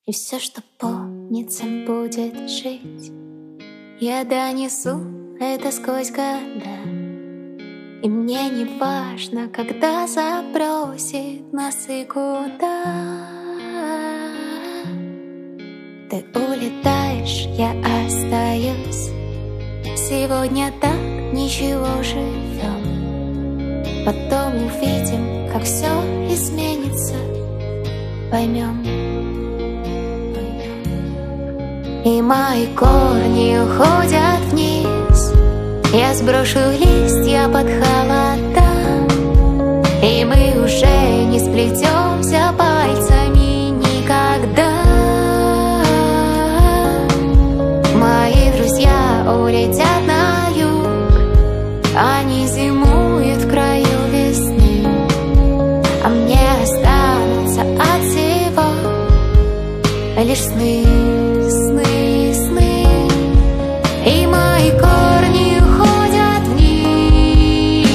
И все, что помнится, будет жить. Я донесу это сквозь года. И мне не важно, когда забросит нас и куда. Ты улетаешь, я остаюсь. Сегодня так ничего живем. Потом увидим, как все изменится. Поймем. И мои корни уходят вниз. Я сброшу листья под холода. И мы уже не сплетемся пальцами никогда. Мои друзья улетят на юг. Они зимуют в краю весны. А мне останутся от всего лишь сны. И мои корни уходят вниз.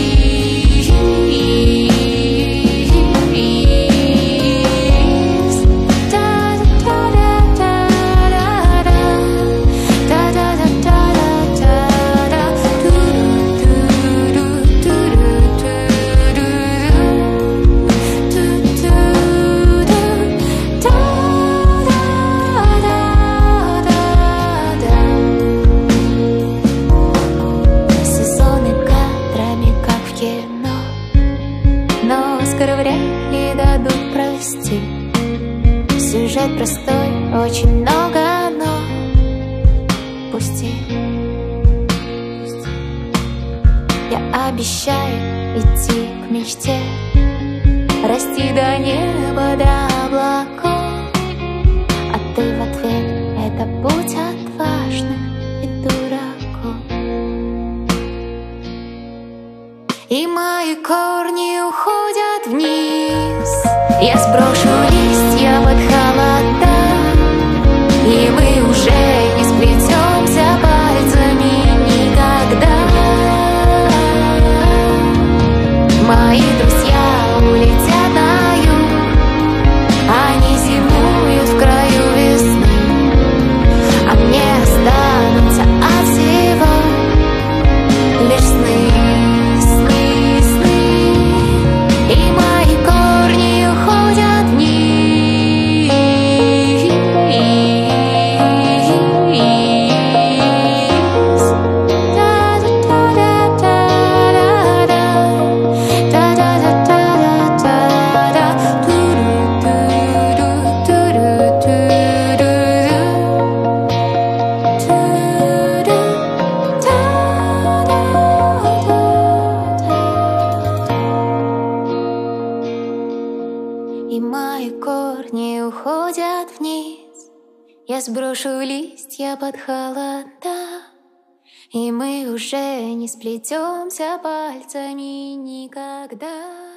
Но скоро вряд ли дадут простить. Сюжет простой, очень много, но пусти. Я обещаю идти к мечте, расти до неба, до облаков. А ты в ответ: это путь отважных и дураков. И мои корни уходят вниз. Я сброшу листья под холода. И мы уже не сплетемся пальцами никогда. Мои друзья улетят на юг. Они зимуют в краю весны. А мне останутся от всего лишь сны. И мои корни уходят вниз. Я сброшу листья под холода. И мы уже не сплетемся пальцами никогда.